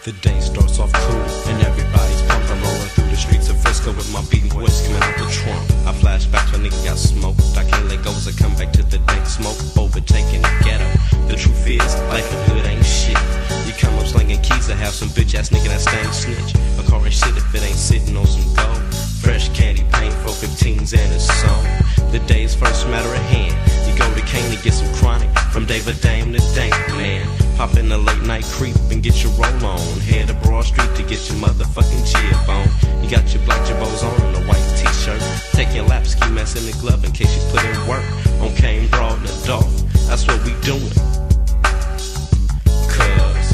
The day starts off cool and everybody's pumped. I'm rolling through the streets of Frisco with my beating voice coming out the trunk. I flash back to a nigga got smoked. I can't let go as I come back to the dank smoke, overtaking the ghetto. The truth is, life in hood ain't shit. You come up slinging keys, I have some bitch ass nigga that stank snitch. A car ain't shit if it ain't sitting on some gold. Fresh candy paint, 415s and a song. The day's first matter at hand. You go to Kane to get some chronic, from David Dame to Dank Man. Pop in a late night creep and get your roll on. Head to Broad Street to get your motherfucking jib on. You got your black jabos on and a white t-shirt. Take your lap ski mask in the glove in case you put in work. On Kane, Broad, and Adolph. That's what we doing. Cuz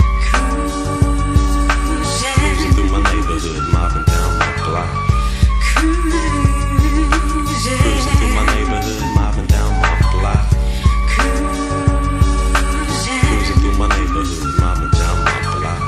cruising through my neighborhood, mobbing down my block. Cruising through my neighborhood, mobbing down my block. Cruising through my neighborhood, mobbing down my block.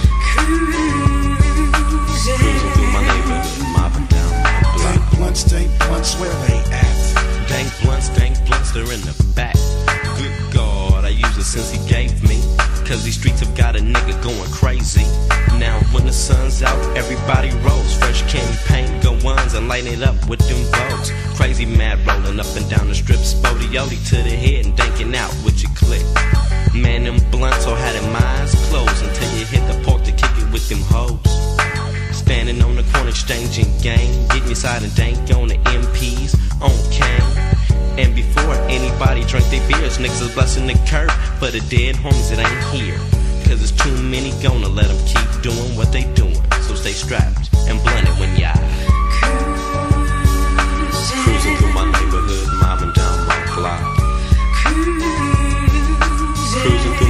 Cruising through my neighborhood, mobbing down my block. Dank blunts, where they at? Dank blunts, they're in the back. Good God, I use it since he gave me. Cause these streets have got a nigga going crazy. Now when the sun's out, everybody rolls. Fresh candy paint, go ones and light it up with them votes. Crazy mad rolling up and down the strip, spody-ody to the head and danking out with your click. Man, them blunts all had them eyes closed until you hit the park to kick it with them hoes. Standing on the corner exchanging game, getting your side and dank on the MPs, on cane. And before anybody drank their beers, niggas is blessing the curb. For the dead homies that ain't here, cause there's too many gonna let them keep doing what they doing. So stay strapped and blunted when y'all cruising through my neighborhood, mobbing down my block. Cruising through